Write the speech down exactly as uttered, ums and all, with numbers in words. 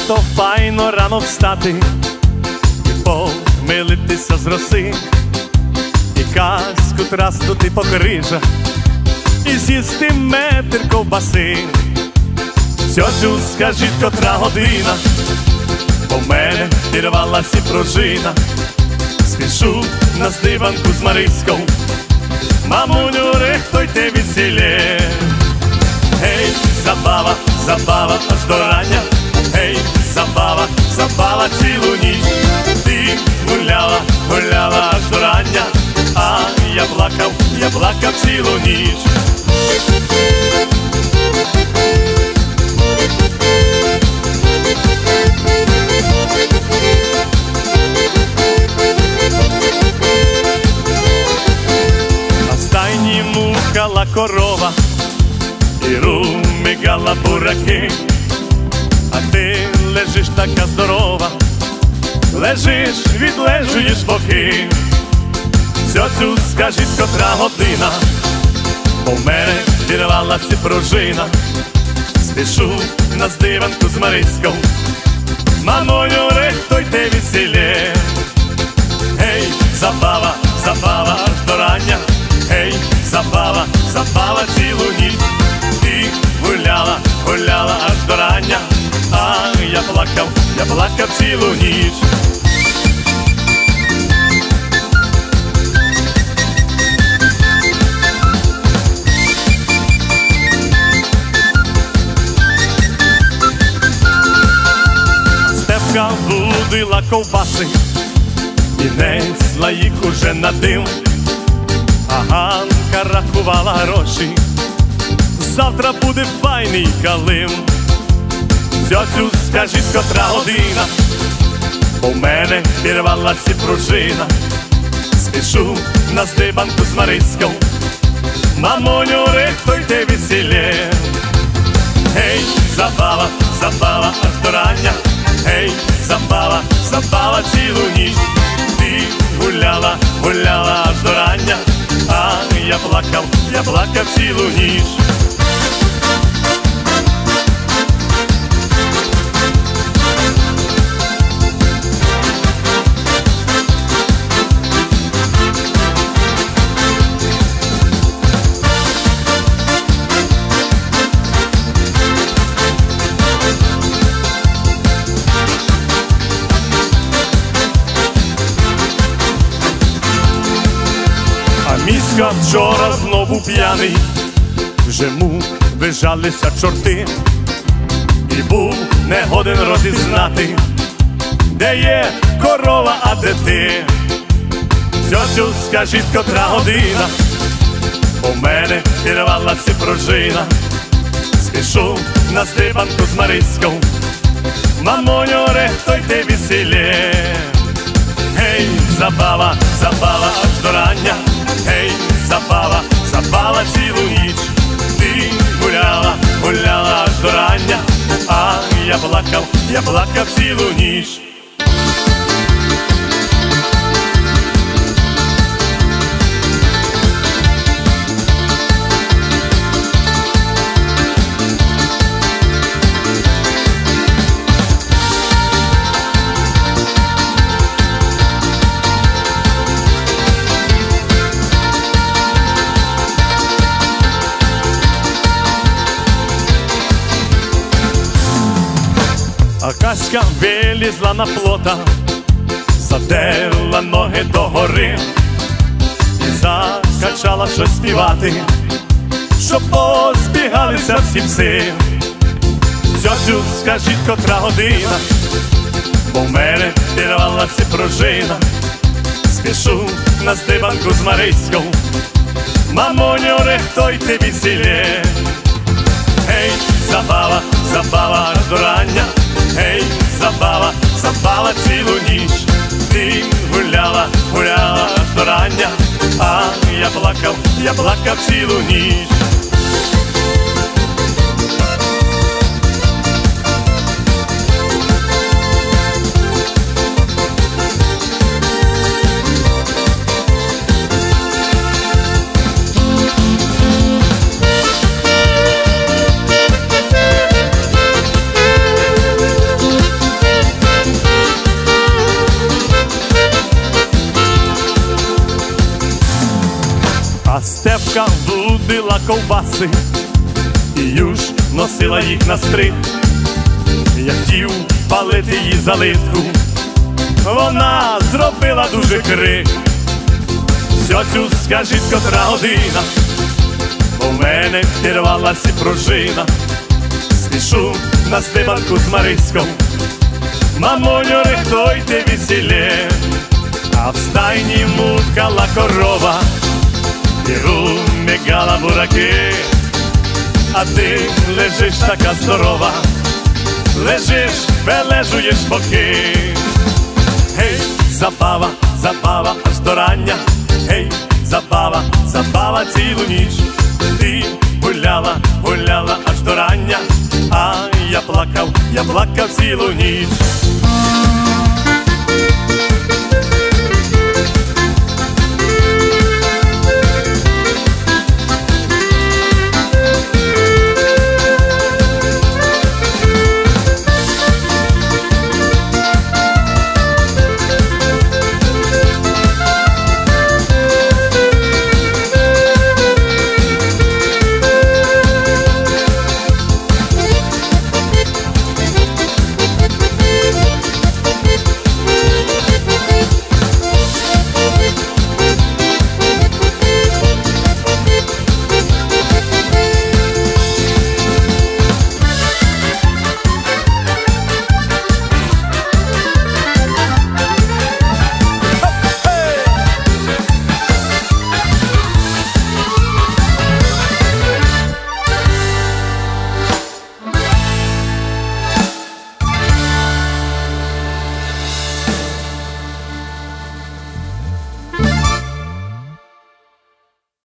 то файно рано встати і помилитися з роси, і казку траснути по крижах, і з'їсти метр ковбаси. Цьоцю, скажіть, котра година, бо в мене пірвалась і пружина. Спішу на здиванку з Мариськом, мамуню, рихтуйте весілє. Гей, забава, забава аж до рання, гей, забава, забава цілу ніч. Ти гуляла, гуляла аж до рання, а я плакав, я плакав цілу ніч. На стайні мукала корова, і румигала бураки, а ти лежиш така здорова, лежиш, відлежуєш боки. Цьоцю, скажіть, котра година, бо в мене пірвалась і пружина. Спішу на здиванку з Мариськом, мамоню, рихтуйте весілє. Гей, забава, забава аж до рання, гей, забава, забава цілу ніч. Ти гуляла, гуляла аж до рання, а я плакав, я плакав цілу ніч. Степка будила ковбаси і несла їх уже на дим, а Ганка рахувала гроші, завтра буде файний калим. Цьоцю, скажіть, котра година, бо в мене пірвалась і пружина. Спішу на здибанку з Мариськом, мамоню, рихтуйте весілє. Гей, забава, забава аж до рання, гей, забава, забава цілу ніч. Ти гуляла, гуляла аж до рання, а я плакав, я плакав цілу ніч. Міська вчора знову п'яний, вже му вижалися чорти, і був не годен розізнати, де є корова, а де ти. Цьоцю, скажіть, котра година, бо в мене пірвалась і пружина. Спішу на здибанку з Мариськом, мамоню, рихтуйте весілє. Гей, забава, забава аж до рання, гей, забава, забава цілу ніч. Ти гуляла, гуляла аж до рання, а я плакав, я плакав цілу ніч. А Каська вилізла на плота, задерла ноги догори і закачала щось співати, щоб позбігалися всі пси. Цьоцю, скажіть, котра година, бо в мене пірвалась і пружина. Спішу на здибанку з Мариськом, мамоню, рихтуйте весілє. Гей, забава, забава аж до рання, гей, забава, забава цілу ніч. Ти гуляла, гуляла аж до рання, а я плакав, я плакав цілу ніч. бабка будила ковбаси і юж носила їх на стриг. Я хотів палити її залитку, вона зробила дуже крик. Сьоцю, скажіть, котра година, бо в мене підірвалася пружина. Спішу на стебанку з Мариськом, мамоню, рихтуйте весілє. А в стайні мукала корова і румігала бураки. А ти лежиш така здорова, лежиш, вилежуєш боки. Гей, забава, забава аж до рання. Гей, забава, забава цілу ніч. Ти гуляла, гуляла аж до рання, а я плакав, я плакав цілу ніч.